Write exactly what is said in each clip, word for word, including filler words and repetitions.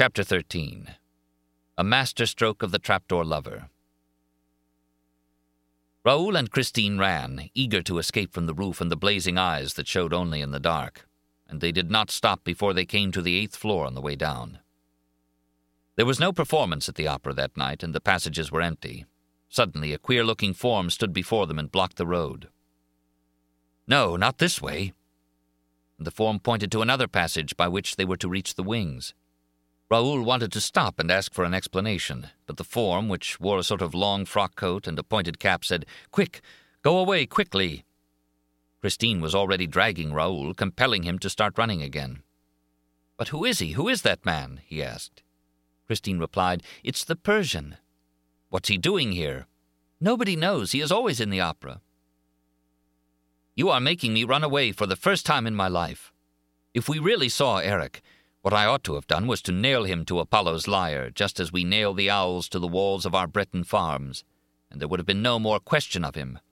Chapter thirteen. A Masterstroke of the Trapdoor Lover. Raoul and Christine ran, eager to escape from the roof and the blazing eyes that showed only in the dark, and they did not stop before they came to the eighth floor on the way down. There was no performance at the opera that night, and the passages were empty. Suddenly, a queer-looking form stood before them and blocked the road. "No, not this way." And the form pointed to another passage by which they were to reach the wings. Raoul wanted to stop and ask for an explanation, but the form, which wore a sort of long frock coat and a pointed cap, said, "Quick! Go away, quickly!" Christine was already dragging Raoul, compelling him to start running again. "But who is he? Who is that man?" he asked. Christine replied, "It's the Persian." "What's he doing here?" "Nobody knows. He is always in the opera." "You are making me run away for the first time in my life. If we really saw Eric, what I ought to have done was to nail him to Apollo's lyre, just as we nail the owls to the walls of our Breton farms, and there would have been no more question of him."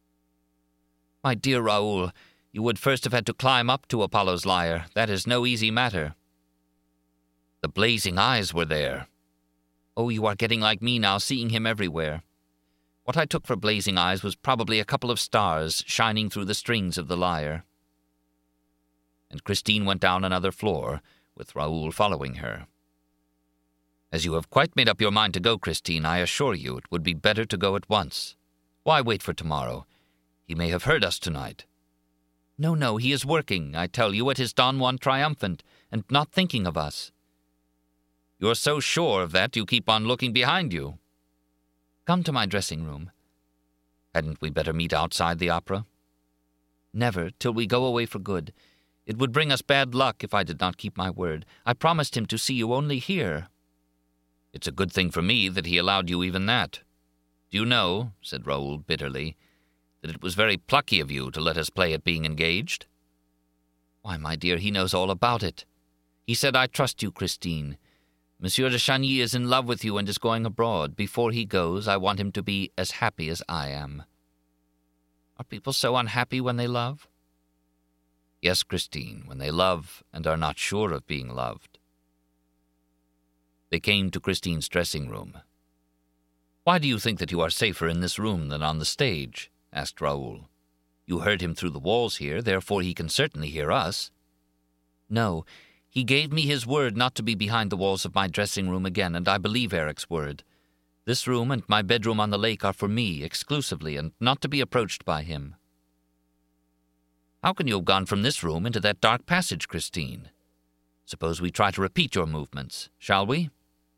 "My dear Raoul, you would first have had to climb up to Apollo's lyre. That is no easy matter." "The blazing eyes were there." "Oh, you are getting like me now, seeing him everywhere. What I took for blazing eyes was probably a couple of stars shining through the strings of the lyre." And Christine went down another floor, with Raoul following her. "As you have quite made up your mind to go, Christine, I assure you it would be better to go at once. Why wait for tomorrow? He may have heard us tonight." "No, no, he is working, I tell you, at his Don Juan triumphant, and not thinking of us." "You're so sure of that you keep on looking behind you." "Come to my dressing room." "Hadn't we better meet outside the opera?" "Never, till we go away for good. It would bring us bad luck if I did not keep my word. I promised him to see you only here." "It's a good thing for me that he allowed you even that. Do you know," said Raoul bitterly, "that it was very plucky of you to let us play at being engaged?" "Why, my dear, he knows all about it. He said, 'I trust you, Christine. Monsieur de Chagny is in love with you and is going abroad. Before he goes, I want him to be as happy as I am.' Are people so unhappy when they love?" "Yes, Christine, when they love and are not sure of being loved." They came to Christine's dressing room. "Why do you think that you are safer in this room than on the stage?" asked Raoul. "You heard him through the walls here, therefore he can certainly hear us." "No, he gave me his word not to be behind the walls of my dressing room again, and I believe Eric's word. This room and my bedroom on the lake are for me exclusively, and not to be approached by him." "How can you have gone from this room into that dark passage, Christine? Suppose we try to repeat your movements, shall we?"